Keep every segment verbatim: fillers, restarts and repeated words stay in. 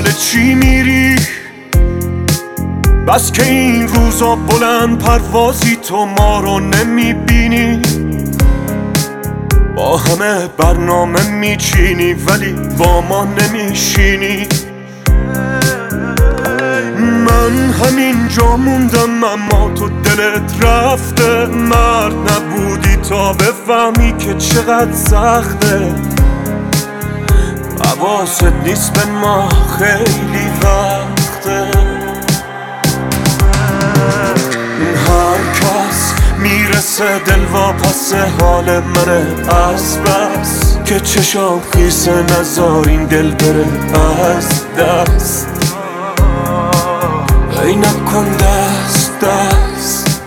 چی میری؟ بس که این روزا بلند پروازی تو ما رو نمیبینی، با همه برنامه میچینی ولی با ما نمیشینی. من همینجا موندم اما تو دلت رفته، مرد نبودی تا بفهمی که چقدر سخته. حواست نیست به ما خیلی وقته. هر کس میرسه دل واپس حال منه از بس که چشام خیسه، نزار این دل بره از دست. ای نکن دست دست.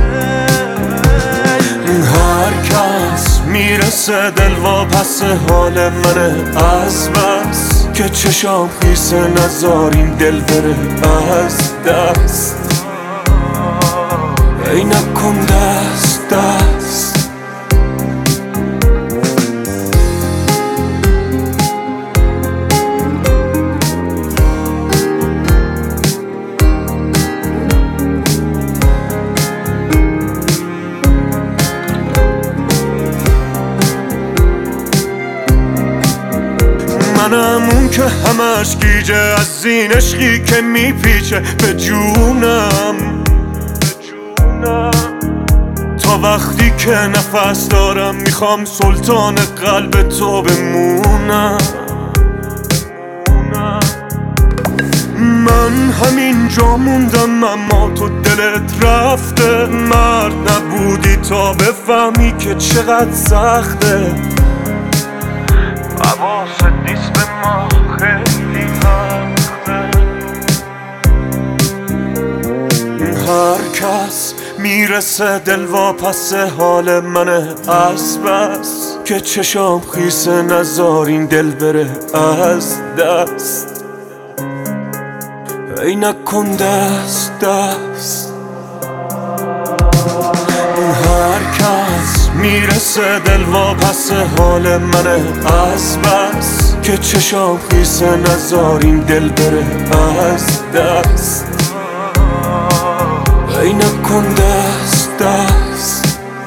هر کس میرسه دل واپس حال منه از بس که چشام خیسه، نزار این دل بره از دست. ای نکن دست دست. منم اون که همش گیجه از این عشقی که میپیچه به جونم، تا وقتی که نفس دارم میخوام سلطان قلب تو بمونم. من همینجا موندم اما تو دلت رفته، مرد نبودی تا بفهمی که چقدر سخته. حواست نیست به ما خیلی وقته. هر کس میرسه دل واپس حال منه از بس که چشام خیسه، نزار این دل بره از دست. ای نکن دست دست. هر کس میرسه دل واپس حال منه از بس که چشام خیسه، نزار این دل بره از دست. ای نکن دست دست.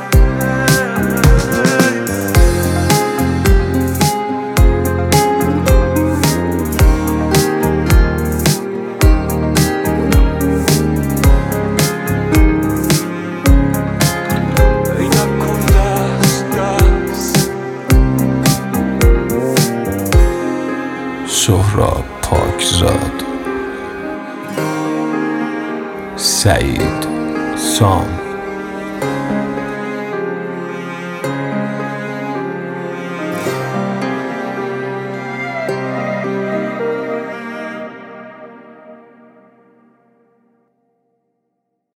سهراب پاکزاد، سعید سام.